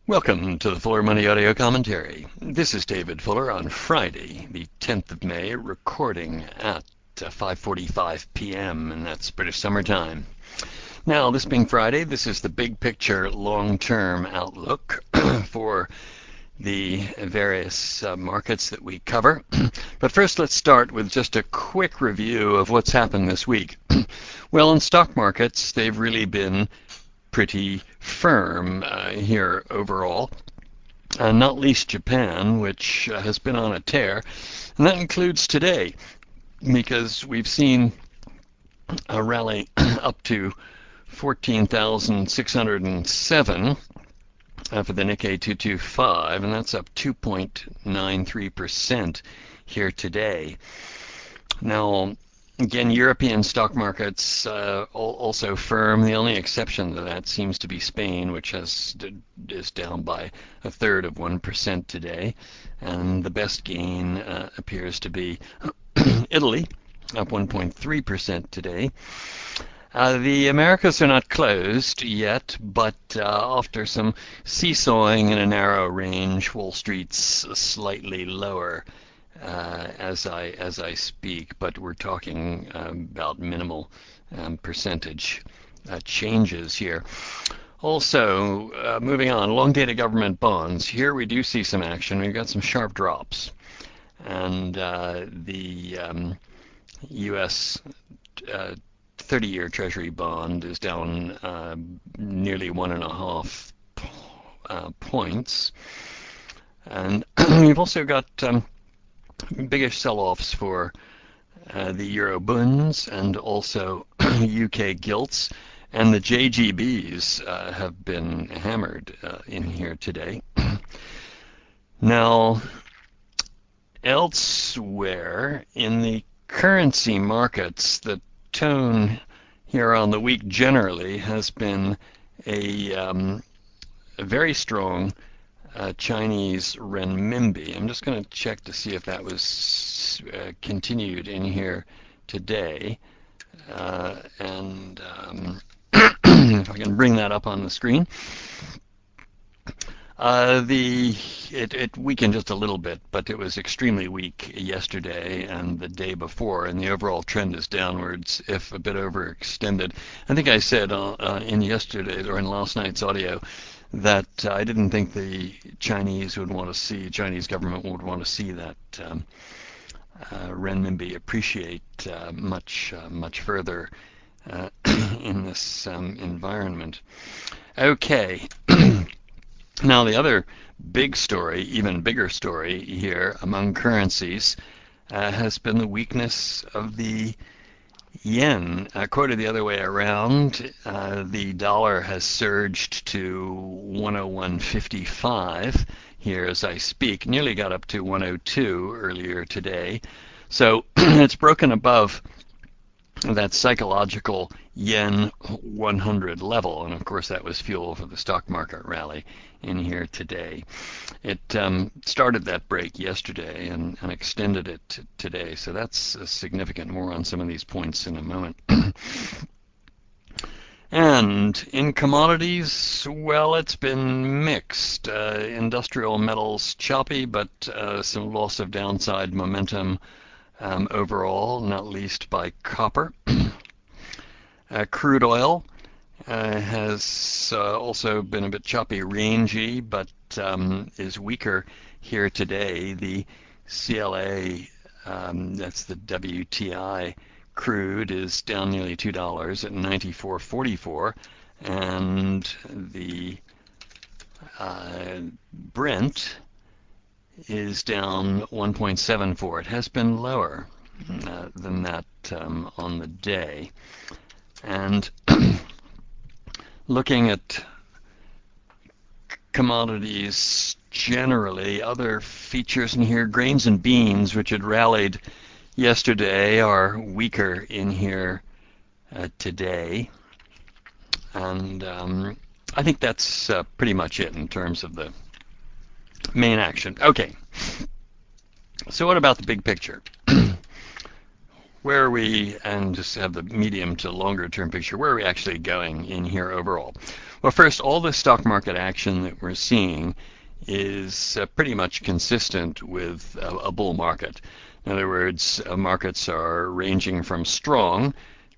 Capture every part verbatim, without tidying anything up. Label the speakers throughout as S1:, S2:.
S1: Welcome to the Fuller Money Audio Commentary. This is David Fuller on Friday, the tenth of May, recording at uh, five forty-five p m, and that's British Summer Time. Now, this being Friday, this is the big picture long-term outlook for the various uh, markets that we cover. But first, let's start with just a quick review of what's happened this week. Well, in stock markets, they've really been pretty firm uh, here overall, uh, not least Japan, which uh, has been on a tear, and that includes today, because we've seen a rally up to fourteen thousand six hundred seven uh, for the Nikkei two twenty-five, and that's up two point nine three percent here today. Now, again, European stock markets uh, also firm. The only exception to that seems to be Spain, which has is down by a third of one percent today. And the best gain uh, appears to be Italy, up one point three percent today. Uh, the Americas are not closed yet, but uh, after some seesawing in a narrow range, Wall Street's slightly lower Uh, as I as I speak, but we're talking um, about minimal um, percentage uh, changes here. Also, uh, moving on, long-dated government bonds. Here we do see some action. We've got some sharp drops, and uh, the um, U S uh, thirty-year Treasury bond is down uh, nearly one and a half uh, points, and we've also got um, biggest sell-offs for uh, the Euro bunds and also U K gilts, and the J G Bs uh, have been hammered uh, in here today. Now, elsewhere in the currency markets, the tone here on the week generally has been a, um, a very strong Uh, Chinese renminbi. I'm just going to check to see if that was uh, continued in here today. Uh, and um, if I can bring that up on the screen. Uh, the it, it weakened just a little bit, but it was extremely weak yesterday and the day before, and the overall trend is downwards, if a bit overextended. I think I said uh, uh, in yesterday's or in last night's audio that uh, I didn't think the Chinese would want to see, Chinese government would want to see that um, uh, renminbi appreciate uh, much uh, much further uh, in this um, environment. Okay. Now, the other big story, even bigger story here among currencies, uh, has been the weakness of the yen. Uh, quoted the other way around, uh, the dollar has surged to one oh one fifty-five here as I speak, nearly got up to one oh two earlier today. So it's broken above that psychological yen one hundred level, and of course that was fuel for the stock market rally in here today. It um, started that break yesterday and, and extended it t- today, so that's uh, significant. More on some of these points in a moment. And in commodities, well, it's been mixed. Uh, industrial metals choppy, but uh, some loss of downside momentum Um, overall, not least by copper. uh, crude oil uh, has uh, also been a bit choppy, rangy, but um, is weaker here today. The C L A, um, that's the W T I crude, is down nearly two dollars at ninety-four forty-four, and the uh, Brent is down one point seven four. It has been lower uh, than that um, on the day. And looking at commodities generally, other features in here, grains and beans, which had rallied yesterday, are weaker in here uh, today. And um, I think that's uh, pretty much it in terms of the main action. Okay. So what about the big picture? where are we, and just have the medium to longer term picture, where are we actually going in here overall? Well, first, all the stock market action that we're seeing is uh, pretty much consistent with a, a bull market. In other words, uh, markets are ranging from strong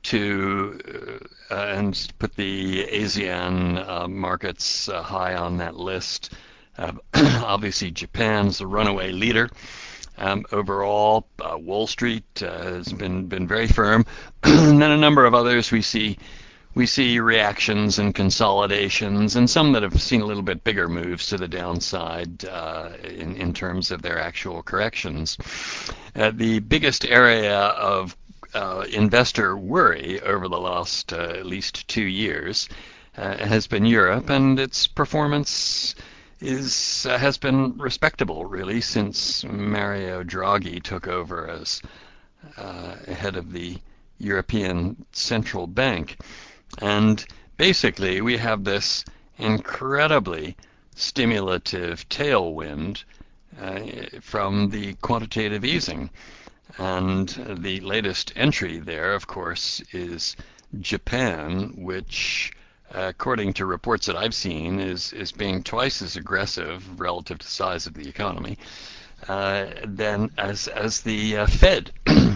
S1: to, uh, and put the ASEAN uh, markets uh, high on that list. Uh, obviously, Japan's the runaway leader. Um, overall, uh, Wall Street uh, has been been very firm, and then a number of others we see we see reactions and consolidations, and some that have seen a little bit bigger moves to the downside uh, in in terms of their actual corrections. Uh, the biggest area of uh, investor worry over the last uh, at least two years uh, has been Europe, and its performance is uh, has been respectable really since Mario Draghi took over as uh, head of the European Central Bank. And basically we have this incredibly stimulative tailwind uh, from the quantitative easing. And the latest entry there, of course, is Japan, which according to reports that I've seen, is, is being twice as aggressive relative to the size of the economy uh, than as as the uh, Fed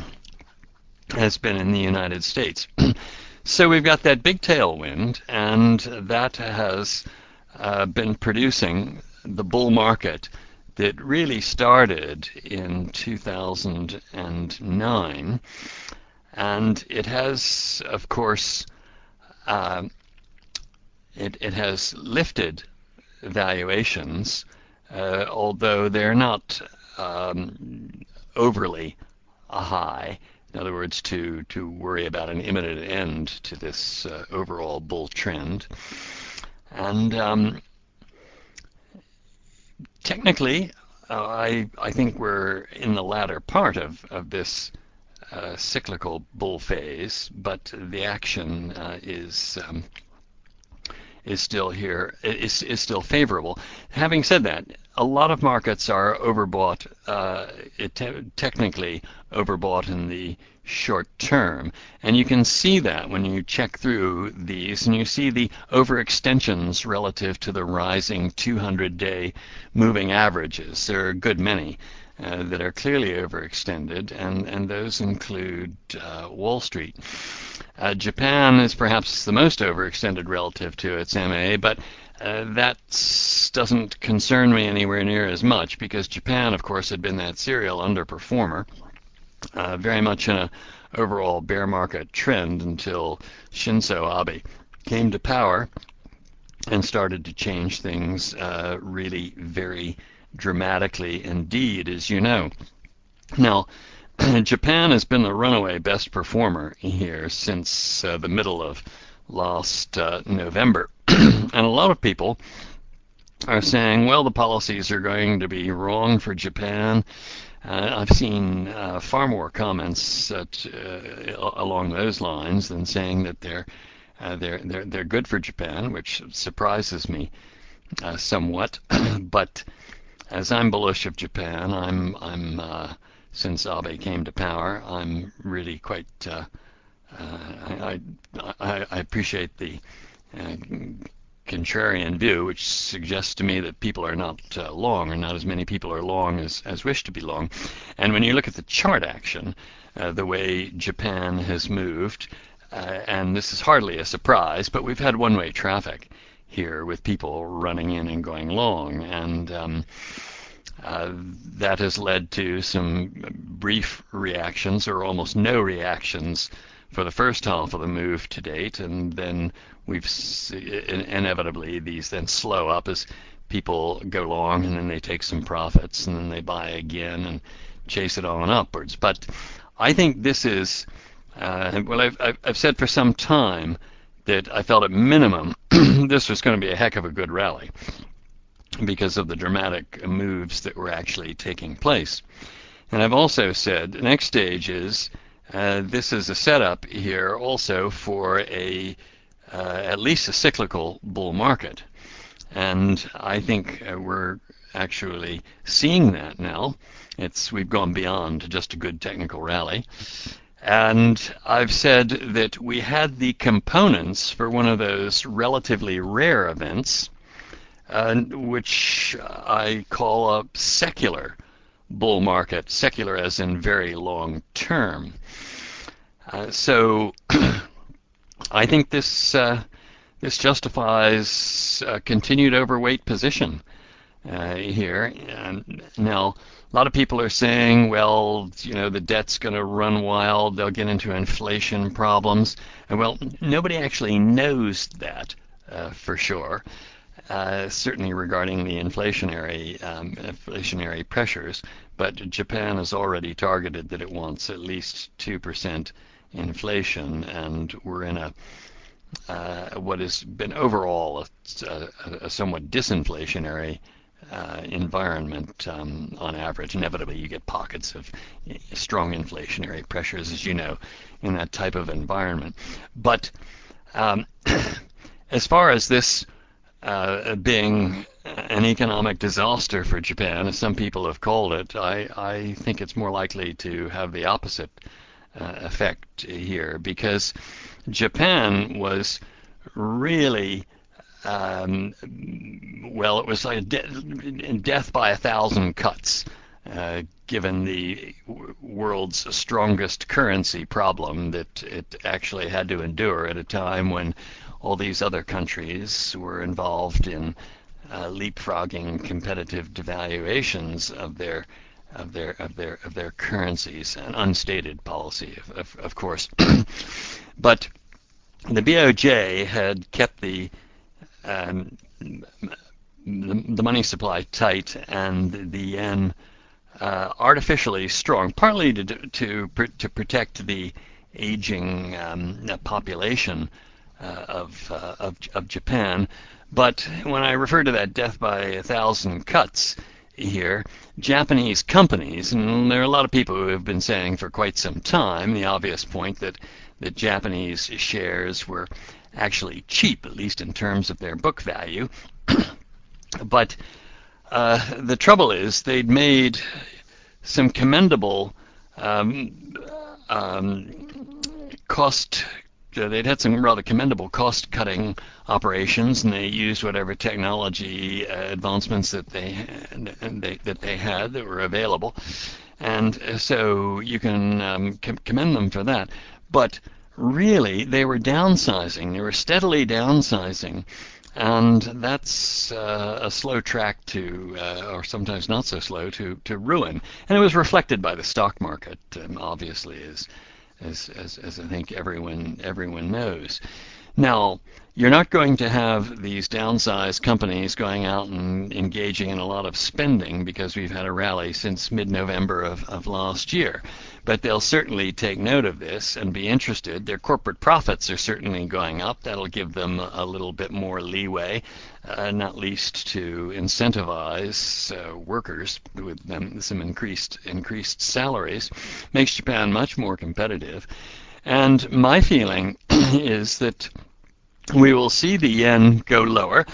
S1: has been in the United States. So we've got that big tailwind, and that has uh, been producing the bull market that really started in two thousand nine, and it has, of course, uh, It, it has lifted valuations, uh, although they're not um, overly high. In other words, to, to worry about an imminent end to this uh, overall bull trend. And um, technically, uh, I, I think we're in the latter part of, of this uh, cyclical bull phase, but the action uh, is... Um, is still here, is, is still favorable. Having said that, a lot of markets are overbought, uh, te- technically overbought in the short term. And you can see that when you check through these and you see the overextensions relative to the rising two hundred day moving averages. There are a good many uh, that are clearly overextended, and, and those include uh, Wall Street. Uh, Japan is perhaps the most overextended relative to its M A, but uh, that doesn't concern me anywhere near as much because Japan, of course, had been that serial underperformer, uh, very much in a overall bear market trend until Shinzo Abe came to power and started to change things uh, really very dramatically indeed, as you know. Now, Japan has been the runaway best performer here since uh, the middle of last uh, November. And a lot of people are saying, well, the policies are going to be wrong for Japan. Uh, I've seen uh, far more comments that, uh, along those lines than saying that they're uh, they're they're they're good for Japan, which surprises me uh, somewhat. But as I'm bullish of Japan, I'm I'm uh, since Abe came to power, I'm really quite. Uh, uh, I, I I appreciate the uh, contrarian view, which suggests to me that people are not uh, long, or not as many people are long as, as wish to be long. And when you look at the chart action, uh, the way Japan has moved, uh, and this is hardly a surprise, but we've had one-way traffic here with people running in and going long, and um, uh, that has led to some brief reactions, or almost no reactions, for the first half of the move to date, and then we've inevitably these then slow up as people go long, and then they take some profits, and then they buy again and chase it on upwards. But I think this is uh, well, I've I've said for some time that I felt at minimum this was going to be a heck of a good rally because of the dramatic moves that were actually taking place. And I've also said the next stage is Uh, this is a setup here also for a uh, at least a cyclical bull market, and I think uh, we're actually seeing that now. It's we've gone beyond just a good technical rally, And I've said that we had the components for one of those relatively rare events, uh, which I call a secular bull market, secular as in very long term. Uh, so I think this uh, this justifies a continued overweight position uh, here. And now, a lot of people are saying, well, you know, the debt's going to run wild. They'll get into inflation problems. And well, nobody actually knows that uh, for sure. Uh, certainly regarding the inflationary um, inflationary pressures, but Japan has already targeted that it wants at least two percent inflation, and we're in a uh, what has been overall a, a, a somewhat disinflationary uh, environment um, on average. Inevitably, you get pockets of strong inflationary pressures, as you know, in that type of environment. But um, as far as this uh, being an economic disaster for Japan, as some people have called it, I, I think it's more likely to have the opposite uh, effect here, because Japan was really, um, well, it was like de- death by a thousand cuts, uh, given the world's strongest currency problem that it actually had to endure at a time when all these other countries were involved in uh, leapfrogging competitive devaluations of their of their of their of their currencies, an unstated policy, of, of, of course. But the B O J had kept the, um, the the money supply tight and the yen uh, artificially strong, partly to to to protect the aging um, population uh, of, uh, of of Japan. But when I refer to that death by a thousand cuts here, Japanese companies, and there are a lot of people who have been saying for quite some time the obvious point that that Japanese shares were actually cheap, at least in terms of their book value. But uh, the trouble is they'd made some commendable um, um, cost. They'd had some rather commendable cost-cutting operations, and they used whatever technology uh, advancements that they, had, they that they had that were available, and so you can um, com- commend them for that. But really, they were downsizing. They were steadily downsizing, and that's uh, a slow track to, uh, or sometimes not so slow, to, to ruin. And it was reflected by the stock market, um, obviously, as, as as as I think everyone everyone knows. Now, you're not going to have these downsized companies going out and engaging in a lot of spending, because we've had a rally since mid-November of, of last year. But they'll certainly take note of this and be interested. Their corporate profits are certainly going up. That'll give them a little bit more leeway, uh, not least to incentivize uh, workers with them, some increased increased salaries. Makes Japan much more competitive. And my feeling is that we will see the yen go lower.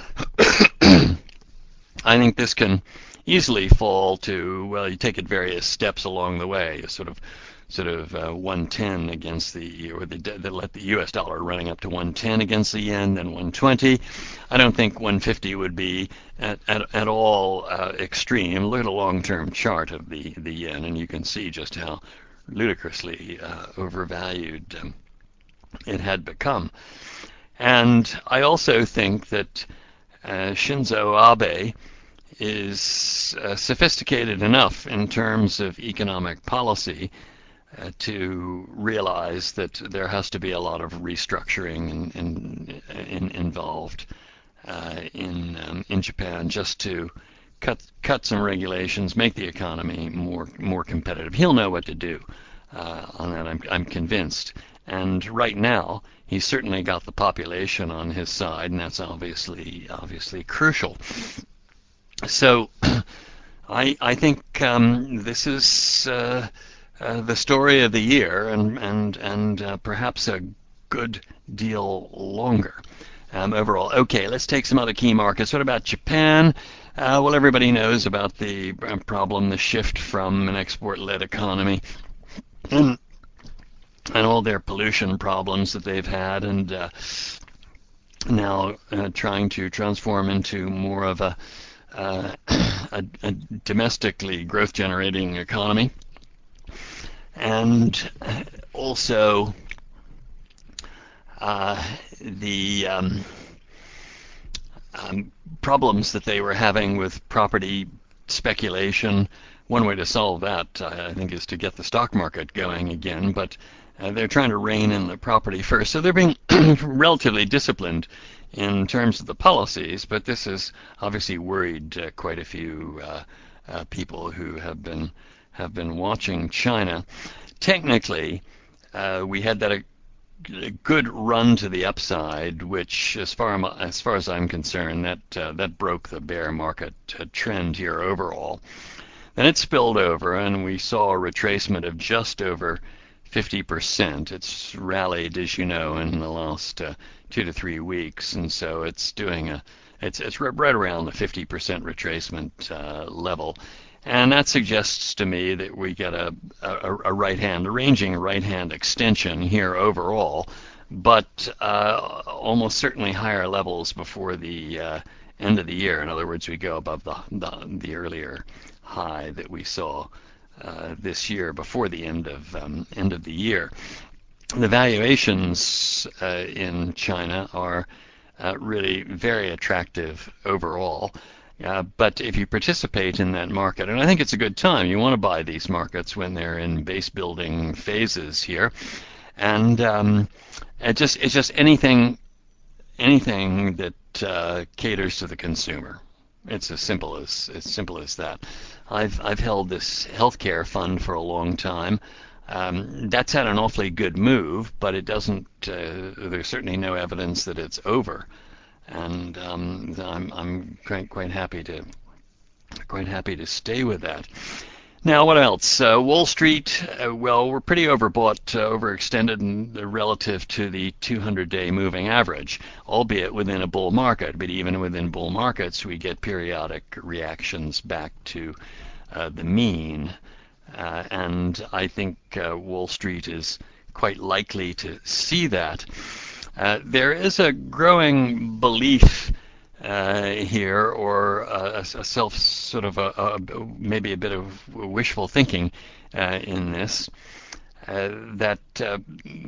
S1: I think this can easily fall to, well, you take it various steps along the way, sort of sort of uh, one ten against the, or the, they let the U S dollar running up to one ten against the yen, then one twenty. I don't think one fifty would be at, at, at all uh, extreme. Look at a long-term chart of the, the yen, and you can see just how ludicrously uh, overvalued um, it had become. And I also think that uh, Shinzo Abe is uh, sophisticated enough in terms of economic policy uh, to realize that there has to be a lot of restructuring in, in, in, involved uh, in um, in Japan, just to cut cut some regulations, make the economy more more competitive. He'll know what to do uh, on that. I'm I'm convinced. And right now, he's certainly got the population on his side, and that's obviously obviously crucial. So, I I think um, this is uh, uh, the story of the year, and and and uh, perhaps a good deal longer. Um, overall, okay, let's take some other key markets. What about Japan? Uh, well, everybody knows about the problem, the shift from an export-led economy. And and all their pollution problems that they've had, and uh, now uh, trying to transform into more of a, uh, a, a domestically growth-generating economy, and also uh, the um, um, problems that they were having with property speculation. One way to solve that, I think, is to get the stock market going again, but uh, they're trying to rein in the property first. So they're being relatively disciplined in terms of the policies, but this has obviously worried uh, quite a few uh, uh, people who have been have been watching China. Technically, uh, we had that a, a good run to the upside, which, as far as far as I'm concerned, that uh, that broke the bear market uh, trend here overall. Then it spilled over, and we saw a retracement of just over fifty percent. It's rallied, as you know, in the last uh, two to three weeks, and so it's doing a it's it's right around the fifty percent retracement uh, level, and that suggests to me that we get a a, a right hand, a ranging right hand extension here overall, but uh, almost certainly higher levels before the uh, end of the year. In other words, we go above the the, the earlier high that we saw uh, this year before the end of um, end of the year. The valuations uh, in China are uh, really very attractive overall. Uh, but if you participate in that market, and I think it's a good time, you want to buy these markets when they're in base building phases here, and um, it just it's just anything anything that uh, caters to the consumer. It's as simple as as simple as that. I've I've held this healthcare fund for a long time. Um, that's had an awfully good move, but it doesn't. Uh, there's certainly no evidence that it's over, and um, I'm I'm quite quite happy to quite happy to stay with that. Now, what else? Uh, Wall Street, uh, well, we're pretty overbought, uh, overextended and, uh, relative to the two hundred day moving average, albeit within a bull market. But even within bull markets, we get periodic reactions back to uh, the mean. Uh, and I think uh, Wall Street is quite likely to see that. Uh, there is a growing belief uh, here, or a, a self sort of a, a maybe a bit of wishful thinking uh, in this. Uh, that uh,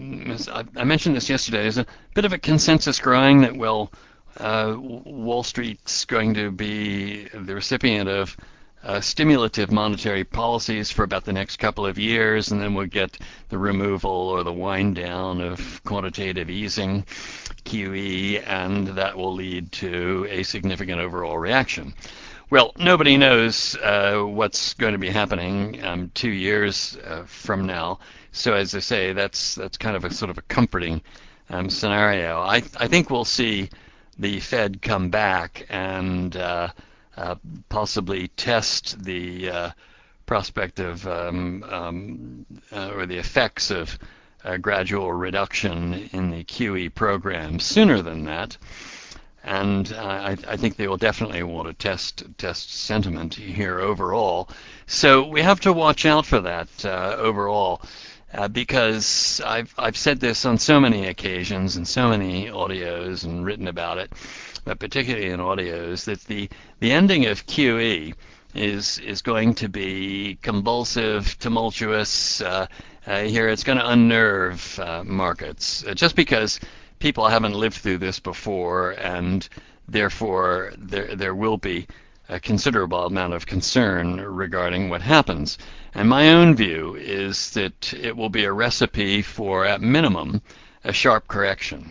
S1: I mentioned this yesterday. There's a bit of a consensus growing that, well, uh, Wall Street's going to be the recipient of Uh, stimulative monetary policies for about the next couple of years, and then we'll get the removal or the wind down of quantitative easing, Q E, and that will lead to a significant overall reaction. Well, nobody knows uh, what's going to be happening um, two years uh, from now. So as I say, that's that's kind of a sort of a comforting um, scenario. I I think we'll see the Fed come back and uh, Uh, possibly test the uh, prospect of um, um, uh, or the effects of a gradual reduction in the Q E program sooner than that, and uh, I, I think they will definitely want to test test sentiment here overall. So we have to watch out for that uh, overall. Uh, because I've I've said this on so many occasions and so many audios and written about it, but particularly in audios, that the the ending of Q E is is going to be convulsive, tumultuous. Uh, uh, here, it's going to unnerve uh, markets, uh, just because people haven't lived through this before, and therefore there there will be a considerable amount of concern regarding what happens. And my own view is that it will be a recipe for, at minimum, a sharp correction.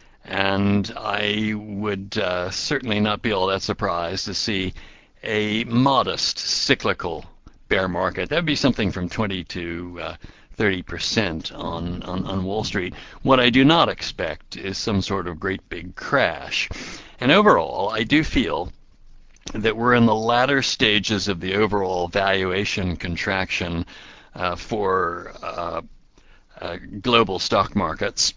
S1: And I would uh, certainly not be all that surprised to see a modest cyclical bear market. That would be something from twenty to uh, thirty percent on, on, on Wall Street. What I do not expect is some sort of great big crash. And overall, I do feel that we're in the latter stages of the overall valuation contraction uh, for uh, uh, global stock markets.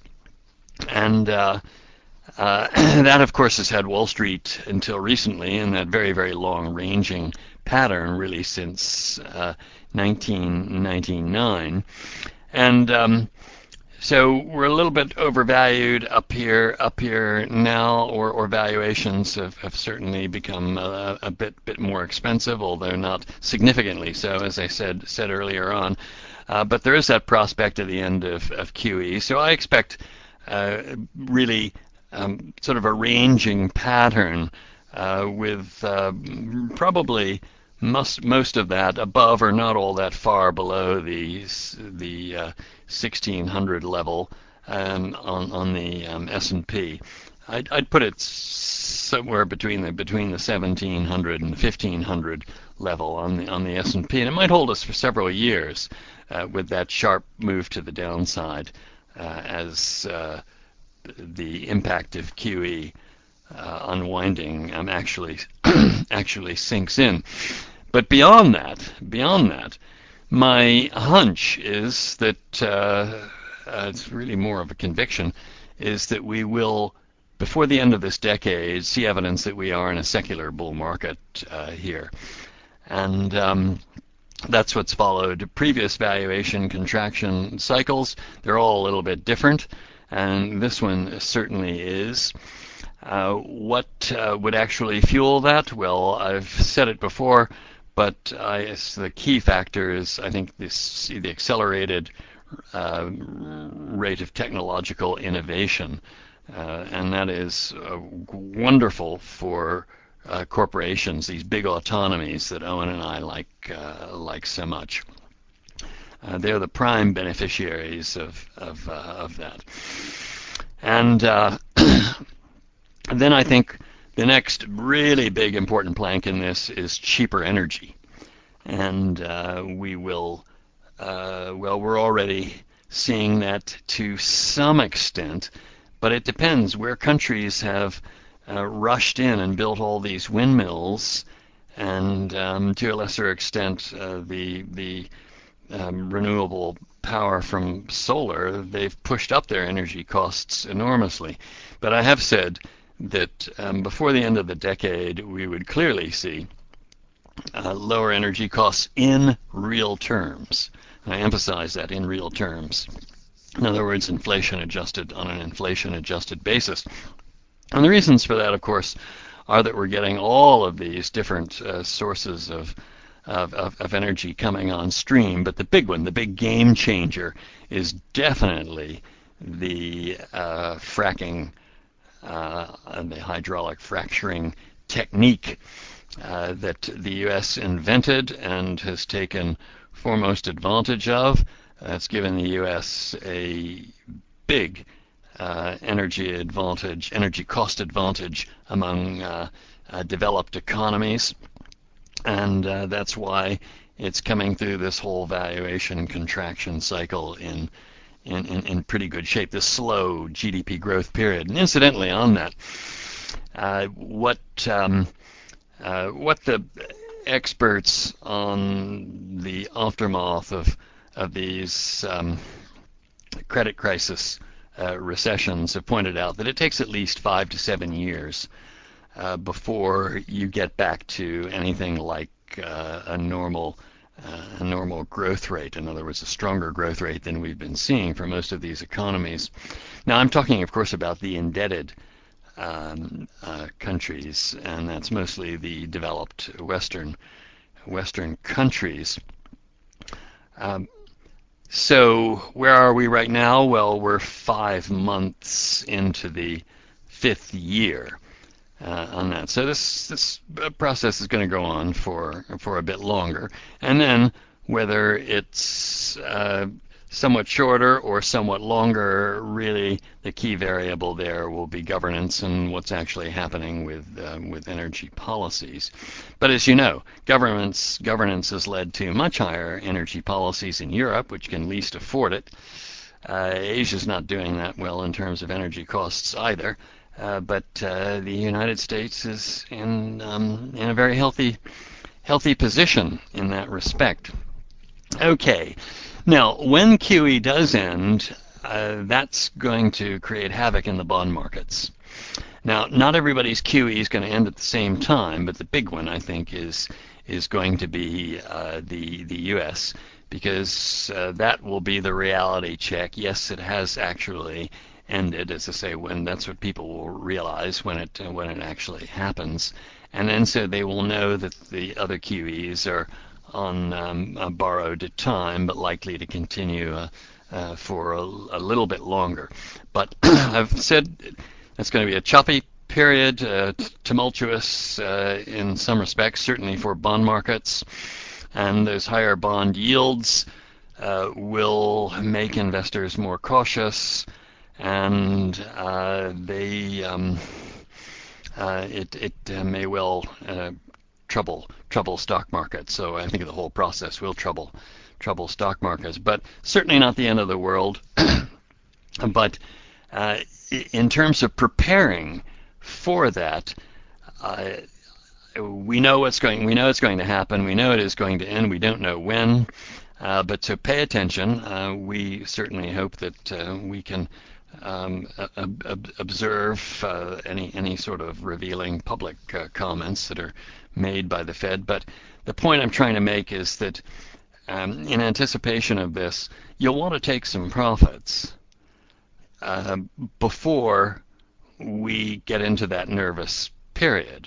S1: And uh, uh, that, of course, has had Wall Street until recently in that very, very long-ranging pattern, really since uh, nineteen ninety-nine. And um, So we're a little bit overvalued up here, up here now, or, or valuations have, have certainly become a, a bit bit more expensive, although not significantly so, as I said said earlier on. Uh, but there is that prospect at the end of, of Q E. So I expect uh, really um, sort of a ranging pattern uh, with uh, probably most most of that above or not all that far below the the uh, sixteen hundred level um, on on the um, S and P. I'd, I'd put it somewhere between the between the seventeen hundred and the fifteen hundred level on the on the S and P, and it might hold us for several years uh, with that sharp move to the downside uh, as uh, the impact of Q E uh, unwinding um, actually actually sinks in. But beyond that, beyond that, my hunch is that uh, uh, it's really more of a conviction, is that we will, before the end of this decade, see evidence that we are in a secular bull market uh, here, and um, that's what's followed previous valuation contraction cycles. They're all a little bit different, and this one certainly is. Uh, what uh, would actually fuel that? Well, I've said it before, but I, the key factor is, I think, this, the accelerated uh, rate of technological innovation, uh, and that is uh, wonderful for uh, corporations, these big autonomies that Owen and I like uh, like so much. Uh, they're the prime beneficiaries of of, uh, of that, and uh, then I think the next really big important plank in this is cheaper energy. And uh, we will, uh, well, we're already seeing that to some extent, but it depends where countries have uh, rushed in and built all these windmills, and um, to a lesser extent, uh, the, the um, renewable power from solar, they've pushed up their energy costs enormously. But I have said that um, before the end of the decade, we would clearly see uh, lower energy costs in real terms. And I emphasize that, in real terms. In other words, inflation adjusted on an inflation adjusted basis. And the reasons for that, of course, are that we're getting all of these different uh, sources of, of, of, of energy coming on stream. But the big one, the big game changer, is definitely the uh, fracking Uh, and the hydraulic fracturing technique uh, that the U S invented and has taken foremost advantage of. That's given the U S a big uh, energy advantage, energy cost advantage among uh, uh, developed economies, and uh, that's why it's coming through this whole valuation contraction cycle in In, in, in pretty good shape, this slow G D P growth period. And incidentally, on that, uh, what um, uh, what the experts on the aftermath of of these um, credit crisis uh, recessions have pointed out that it takes at least five to seven years uh, before you get back to anything like uh, a normal Uh, a normal growth rate, in other words, a stronger growth rate than we've been seeing for most of these economies. Now, I'm talking, of course, about the indebted um, uh, countries, and that's mostly the developed Western Western countries. Um, so, where are we right now? Well, we're five months into the fifth year. Uh, on that. So this this process is going to go on for for a bit longer, and then whether it's uh, somewhat shorter or somewhat longer, really the key variable there will be governance and what's actually happening with uh, with energy policies. But as you know, governments governance has led to much higher energy policies in Europe, which can least afford it. Uh, Asia's not doing that well in terms of energy costs either. Uh, but uh, the United States is in um, in a very healthy healthy position in that respect. Okay, now when Q E does end, uh, that's going to create havoc in the bond markets. Now, not everybody's Q E is going to end at the same time, but the big one, I think, is is going to be uh, the the U S because uh, that will be the reality check. Yes, it has actually ended, as I say, when that's what people will realize when it uh, when it actually happens, and then so they will know that the other Q Es are on um, a borrowed time, but likely to continue uh, uh, for a, a little bit longer. But I've said it's going to be a choppy period, uh, tumultuous uh, in some respects, certainly for bond markets, and those higher bond yields uh, will make investors more cautious, and uh, they um, uh, it it uh, may well uh, trouble trouble stock markets. So I think the whole process will trouble trouble stock markets, but certainly not the end of the world. But uh, in terms of preparing for that, uh, we know what's going. We know it's going to happen. We know it is going to end. We don't know when. Uh, but to pay attention, uh, we certainly hope that uh, we can um, ob- observe uh, any any sort of revealing public uh, comments that are made by the Fed. But the point I'm trying to make is that um, in anticipation of this, you'll want to take some profits uh, before we get into that nervous period.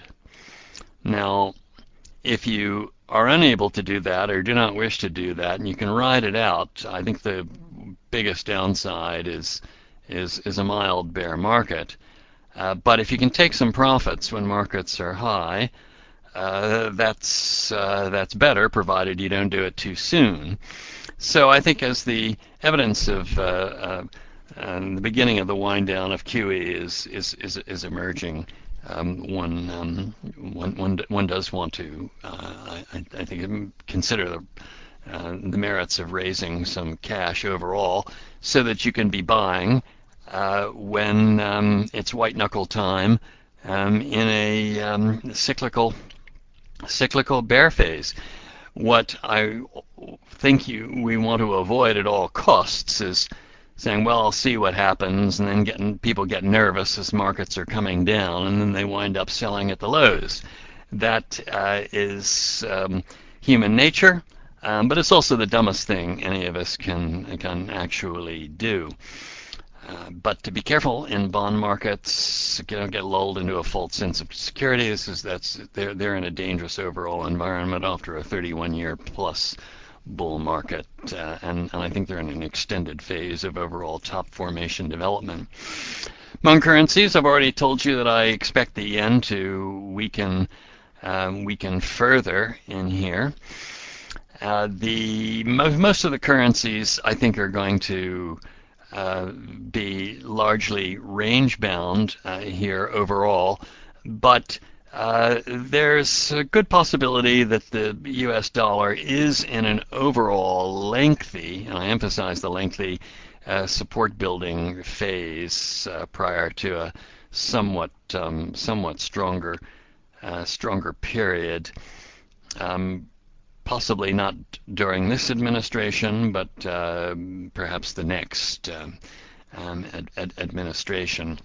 S1: Now, if you are unable to do that or do not wish to do that, and you can ride it out, I think the biggest downside is is is a mild bear market. Uh, but if you can take some profits when markets are high, uh, that's uh, that's better, provided you don't do it too soon. So I think as the evidence of uh, uh, the beginning of the wind down of Q E is is is, is emerging, um, one, um, one one one does want to uh, I, I think consider the uh, the merits of raising some cash overall, so that you can be buying uh, when um, it's white knuckle time um, in a um, cyclical cyclical bear phase. What I think you we want to avoid at all costs is saying, well, I'll see what happens, and then getting people get nervous as markets are coming down, and then they wind up selling at the lows. That uh, is um, human nature, um, but it's also the dumbest thing any of us can can actually do. Uh, but to be careful in bond markets, you don't get lulled into a false sense of security. This is that's they're they're in a dangerous overall environment after a thirty-one year plus bull market, uh, and, and I think they're in an extended phase of overall top formation development. Among currencies, I've already told you that I expect the yen to weaken um, weaken further in here. Uh, the most of the currencies I think are going to uh, be largely range bound uh, here overall, but uh, there's a good possibility that the U S dollar is in an overall lengthy, and I emphasize the lengthy, uh, support building phase uh, prior to a somewhat um, somewhat stronger uh, stronger period. Um, Possibly not during this administration, but uh, perhaps the next uh, um, ad- ad- administration.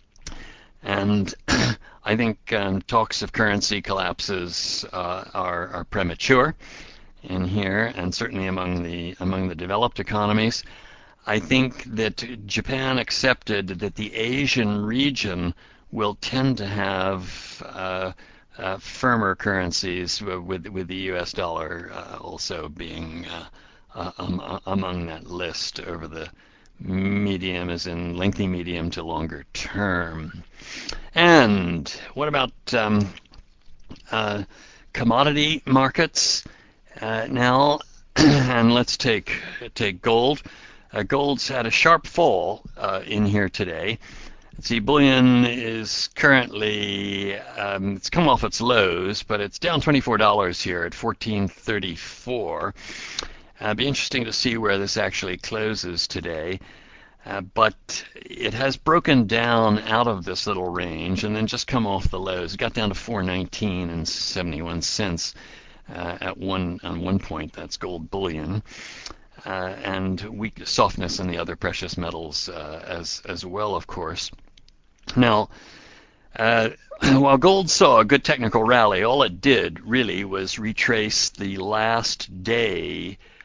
S1: And I think um, talks of currency collapses uh, are, are premature in here, and certainly among the among the developed economies. I think that Japan accepted that the Asian region will tend to have uh, uh, firmer currencies, with with the U S dollar uh, also being uh, uh, um, among that list over the medium, as in lengthy medium to longer term. And what about um, uh, commodity markets uh, now? And let's take take gold. Uh, gold's had a sharp fall uh, in here today. Let's see, bullion is currently, um, it's come off its lows, but it's down twenty-four dollars here at fourteen thirty-four. Uh, it'd be interesting to see where this actually closes today. Uh, but it has broken down out of this little range and then just come off the lows. It got down to four nineteen and seventy-one cents uh, at one on one point. That's gold bullion. Uh, and weak softness in the other precious metals uh, as as well, of course. Now, uh, while gold saw a good technical rally, all it did really was retrace the last day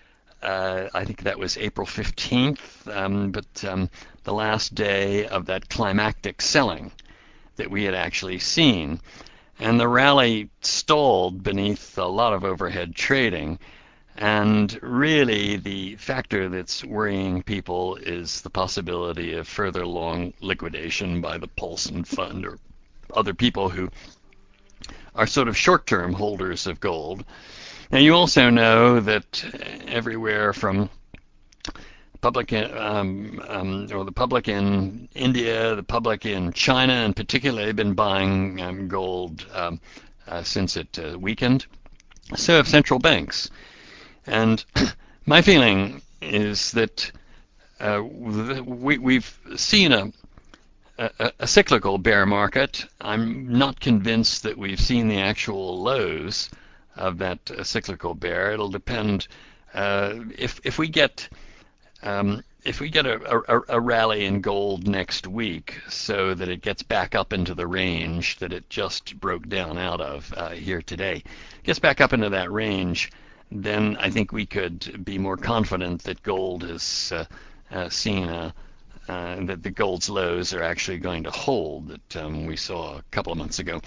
S1: uh, I think that was April fifteenth, um, but um, the last day of that climactic selling that we had actually seen. And the rally stalled beneath a lot of overhead trading. And really, the factor that's worrying people is the possibility of further long liquidation by the Paulson Fund or other people who are sort of short-term holders of gold. Now, you also know that everywhere from public um, um, or the public in India, the public in China in particular, have been buying um, gold um, uh, since it uh, weakened. So have central banks. And my feeling is that uh, we, we've seen a, a, a cyclical bear market. I'm not convinced that we've seen the actual lows of that uh, cyclical bear. It'll depend uh, if if we get um, if we get a, a, a rally in gold next week, so that it gets back up into the range that it just broke down out of uh, here today, gets back up into that range, then I think we could be more confident that gold has uh, uh, seen a uh, that the gold's lows are actually going to hold that um, we saw a couple of months ago.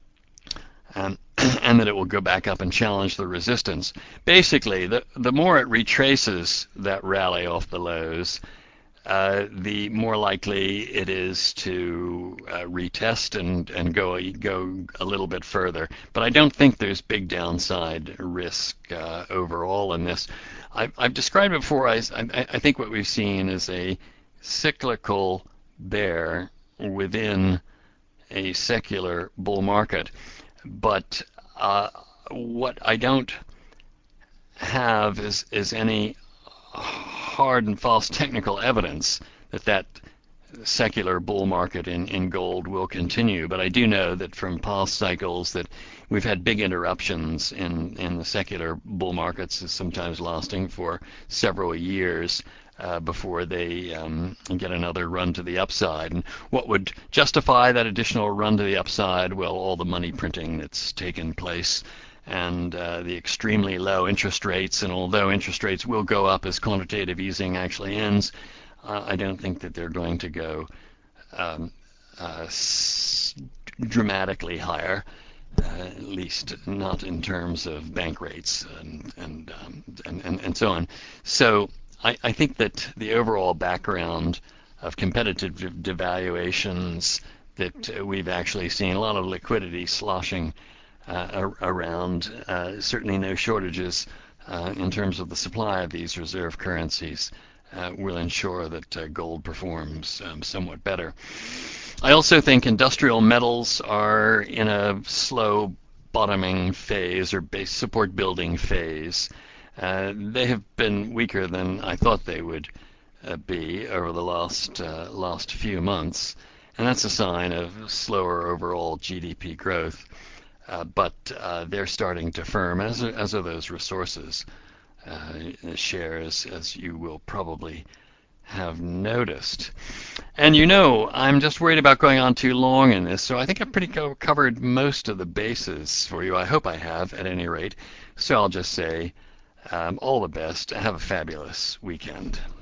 S1: Um, and that it will go back up and challenge the resistance. Basically, the, the more it retraces that rally off the lows, uh, the more likely it is to uh, retest and, and go, go a little bit further. But I don't think there's big downside risk uh, overall in this. I've, I've described it before. I, I, I think what we've seen is a cyclical bear within a secular bull market. But uh, what I don't have is, is any hard and fast technical evidence that that secular bull market in, in gold will continue. But I do know that from past cycles that we've had big interruptions in, in the secular bull markets, sometimes lasting for several years. Uh, before they um, get another run to the upside. And what would justify that additional run to the upside? Well, all the money printing that's taken place and uh, the extremely low interest rates. And although interest rates will go up as quantitative easing actually ends, uh, I don't think that they're going to go um, uh, s- dramatically higher. Uh, at least not in terms of bank rates and and um, and, and, and so on. So I, I think that the overall background of competitive devaluations that we've actually seen, a lot of liquidity sloshing uh, around, uh, certainly no shortages uh, in terms of the supply of these reserve currencies, uh, will ensure that uh, gold performs um, somewhat better. I also think industrial metals are in a slow bottoming phase or base support building phase. Uh, they have been weaker than I thought they would uh, be over the last uh, last few months, and that's a sign of slower overall G D P growth. Uh, but uh, they're starting to firm, as as are those resources uh, shares, as you will probably have noticed. And you know, I'm just worried about going on too long in this, so I think I've pretty co- covered most of the bases for you. I hope I have, at any rate. So I'll just say um, all the best. Have a fabulous weekend.